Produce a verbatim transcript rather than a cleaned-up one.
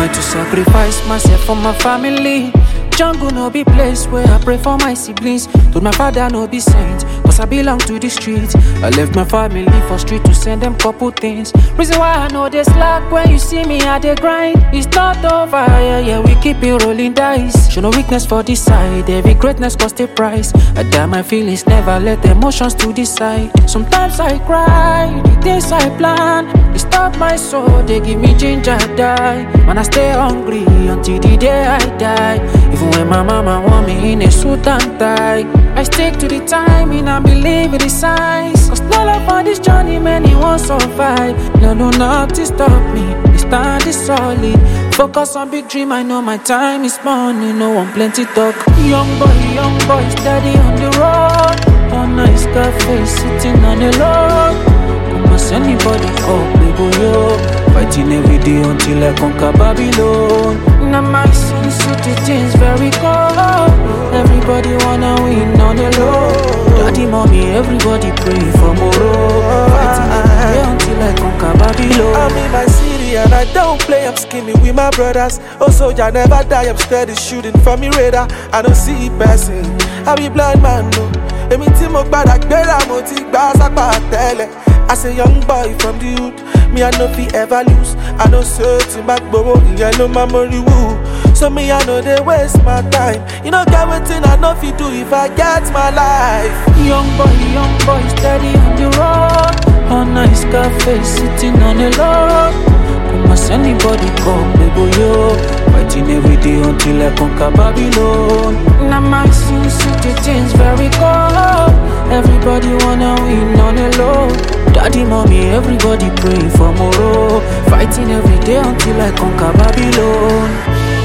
learn to sacrifice myself for my family. Jungle no be place where I pray for my siblings. Told my father no be saint, cause I belong to the streets. I left my family for street to send them couple things. Reason why I know they slack when you see me at the grind. It's not over, yeah, yeah, we keep it rolling dice. Show no weakness for this side, every greatness cost a price. I die my feelings, never let the emotions to decide. Sometimes I cry, the things I plan, they stop my soul, they give me ginger die. Man, I stay hungry until the day I die. Even when my mama want me in a suit and tie, I stick to the timing and believe in the signs. Cause no love on this journey, many won't survive. No, no, not to stop me, this stand is solid. Focus on big dream, I know my time is money. No one plenty talk. Young boy, young boy, steady on the road. On nice cafe, sitting on the lawn. Almost anybody call, baby, yo. Fighting every day until I conquer Babylon. Now my city, city things very cold. Everybody wanna win on the low. Daddy, mommy, everybody pray for more. Fighting every day until I conquer Babylon. I'm in my city and I don't play, I'm scheming with my brothers. Oh soldier never die, I'm steady shooting from me radar. I don't see passing, I be blind man no. Emi ti mo gbada gbera mo ti gba sapa tele. As a young boy from the hood, me I no fi ever lose. I know certain back borrow, yeah no memory woo. So me I know they waste my time. You know get wetin I know fi do if I get my life. Young boy, young boy, steady on the road. On nice cafe, sitting on the lawn. Almost anybody come, baby yo. Fighting every day until I conquer Babylon. Now my city, city things very cold. Everybody wanna win on the low. Daddy, mommy, everybody praying for more. Fighting every day until I conquer Babylon.